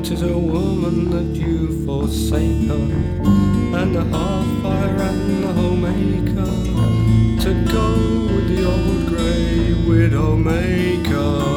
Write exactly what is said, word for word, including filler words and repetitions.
'tis a woman that you forsake her, and the hearth-fire and the homemaker, to go with the old grey widowmaker.